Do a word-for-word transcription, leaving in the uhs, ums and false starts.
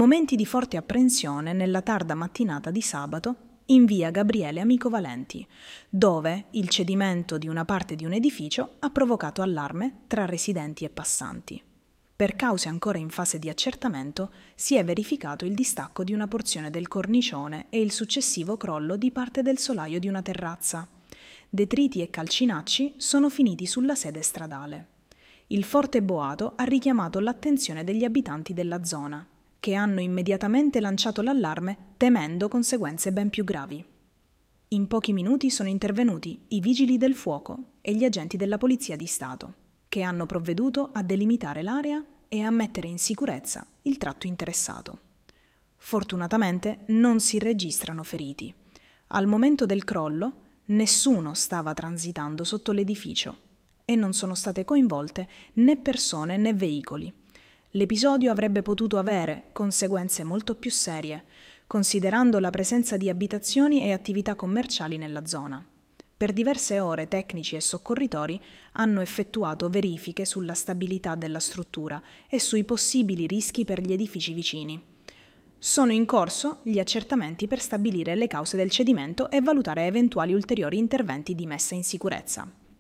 Momenti di forte apprensione nella tarda mattinata di sabato in via Gabriele Amico Valenti, dove il cedimento di una parte di un edificio ha provocato allarme tra residenti e passanti. Per cause ancora in fase di accertamento si è verificato il distacco di una porzione del cornicione e il successivo crollo di parte del solaio di una terrazza. Detriti e calcinacci sono finiti sulla sede stradale. Il forte boato ha richiamato l'attenzione degli abitanti della zona, che hanno immediatamente lanciato l'allarme temendo conseguenze ben più gravi. In pochi minuti sono intervenuti i vigili del fuoco e gli agenti della Polizia di Stato, che hanno provveduto a delimitare l'area e a mettere in sicurezza il tratto interessato. Fortunatamente non si registrano feriti. Al momento del crollo nessuno stava transitando sotto l'edificio e non sono state coinvolte né persone né veicoli. L'episodio avrebbe potuto avere conseguenze molto più serie, considerando la presenza di abitazioni e attività commerciali nella zona. Per diverse ore tecnici e soccorritori hanno effettuato verifiche sulla stabilità della struttura e sui possibili rischi per gli edifici vicini. Sono in corso gli accertamenti per stabilire le cause del cedimento e valutare eventuali ulteriori interventi di messa in sicurezza.